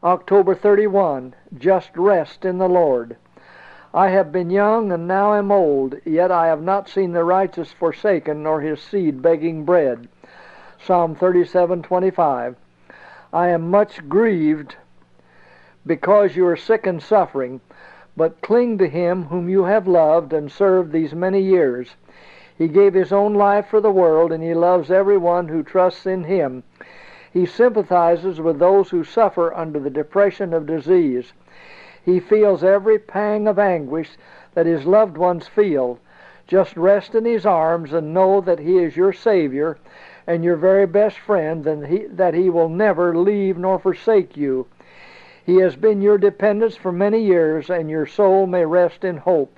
October 31. Just rest in the Lord. I have been young and now am old, yet I have not seen the righteous forsaken, nor his seed begging bread. Psalm 37:25. I am much grieved because you are sick and suffering, but cling to him whom you have loved and served these many years. He gave his own life for the world, and he loves everyone who trusts in him. He sympathizes with those who suffer under the depression of disease. He feels every pang of anguish that his loved ones feel. Just rest in his arms and know that he is your Savior and your very best friend, and that he will never leave nor forsake you. He has been your dependence for many years, and your soul may rest in hope.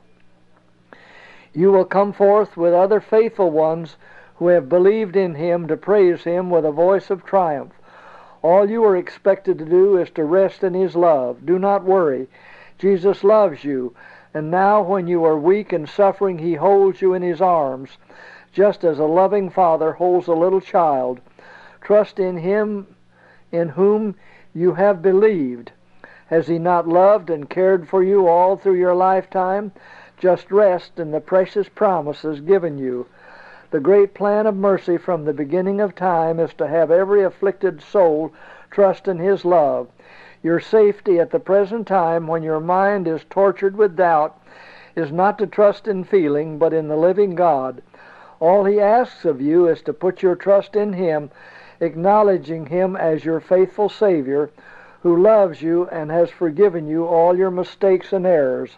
You will come forth with other faithful ones who have believed in him to praise him with a voice of triumph. All you are expected to do is to rest in his love. Do not worry. Jesus loves you, and now when you are weak and suffering, he holds you in his arms, just as a loving father holds a little child. Trust in him in whom you have believed. Has he not loved and cared for you all through your lifetime? Just rest in the precious promises given you. The great plan of mercy from the beginning of time is to have every afflicted soul trust in his love. Your safety at the present time, when your mind is tortured with doubt, is not to trust in feeling, but in the living God. All he asks of you is to put your trust in him, acknowledging him as your faithful Savior, who loves you and has forgiven you all your mistakes and errors.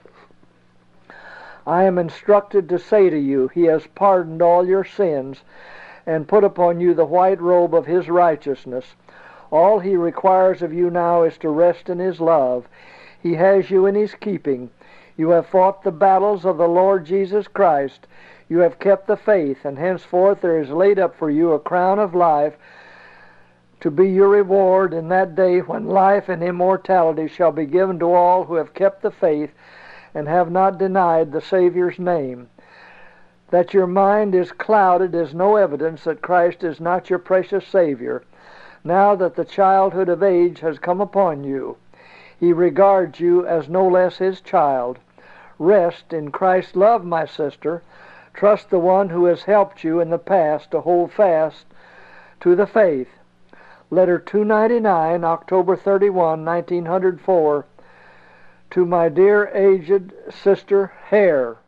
I am instructed to say to you, he has pardoned all your sins and put upon you the white robe of his righteousness. All he requires of you now is to rest in his love. He has you in his keeping. You have fought the battles of the Lord Jesus Christ. You have kept the faith, and henceforth there is laid up for you a crown of life to be your reward in that day when life and immortality shall be given to all who have kept the faith and have not denied the Savior's name. That your mind is clouded is no evidence that Christ is not your precious Savior. Now that the childhood of age has come upon you, he regards you as no less his child. Rest in Christ's love, my sister. Trust the one who has helped you in the past to hold fast to the faith. Letter 299, October 31, 1904, to my dear aged sister Hare.